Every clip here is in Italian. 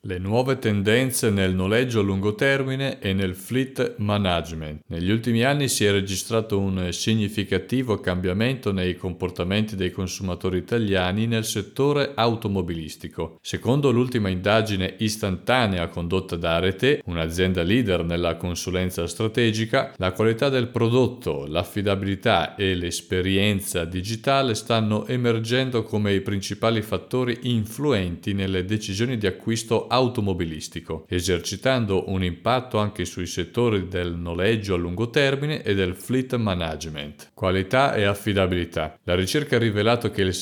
Le nuove tendenze nel noleggio a lungo termine e nel fleet management. Negli ultimi anni si è registrato un significativo cambiamento nei comportamenti dei consumatori italiani nel settore automobilistico. Secondo l'ultima indagine istantanea condotta da Arete, un'azienda leader nella consulenza strategica, la qualità del prodotto, l'affidabilità e l'esperienza digitale stanno emergendo come i principali fattori influenti nelle decisioni di acquisto automobilistico, esercitando un impatto anche sui settori del noleggio a lungo termine e del fleet management. Qualità e affidabilità. La ricerca ha rivelato che il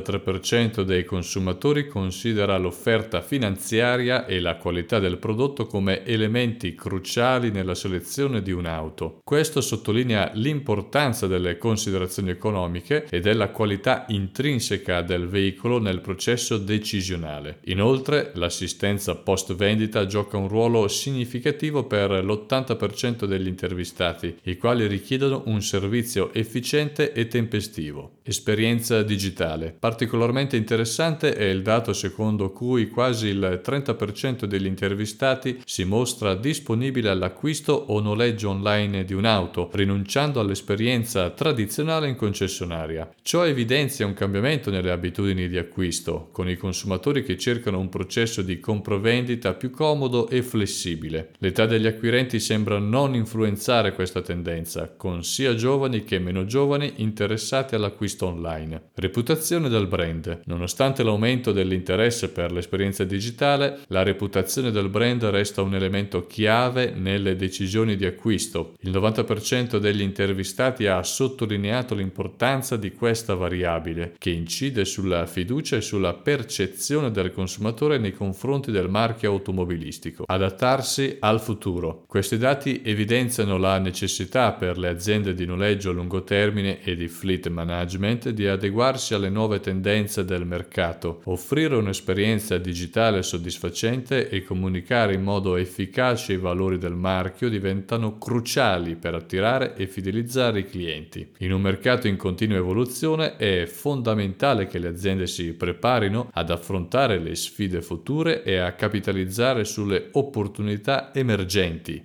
73% dei consumatori considera l'offerta finanziaria e la qualità del prodotto come elementi cruciali nella selezione di un'auto. Questo sottolinea l'importanza delle considerazioni economiche e della qualità intrinseca del veicolo nel processo decisionale. Inoltre, l'assistenza post-vendita gioca un ruolo significativo per l'80% degli intervistati, i quali richiedono un servizio efficiente e tempestivo. Esperienza digitale. Particolarmente interessante è il dato secondo cui quasi il 30% degli intervistati si mostra disponibile all'acquisto o noleggio online di un'auto, rinunciando all'esperienza tradizionale in concessionaria. Ciò evidenzia un cambiamento nelle abitudini di acquisto, con i consumatori che cercano un processo di compravendita più comodo e flessibile. L'età degli acquirenti sembra non influenzare questa tendenza, con sia giovani che meno giovani interessati all'acquisto online. Reputazione del brand. Nonostante l'aumento dell'interesse per l'esperienza digitale, la reputazione del brand resta un elemento chiave nelle decisioni di acquisto. Il 90% degli intervistati ha sottolineato l'importanza di questa variabile, che incide sulla fiducia e sulla percezione del consumatore nei confronti del marchio automobilistico. Adattarsi al futuro. Questi dati evidenziano la necessità per le aziende di noleggio a lungo termine e di fleet management di adeguarsi alle nuove tendenze del mercato, offrire un'esperienza digitale soddisfacente e comunicare in modo efficace i valori del marchio diventano cruciali per attirare e fidelizzare i clienti. In un mercato in continua evoluzione è fondamentale che le aziende si preparino ad affrontare le sfide future e a capitalizzare sulle opportunità emergenti.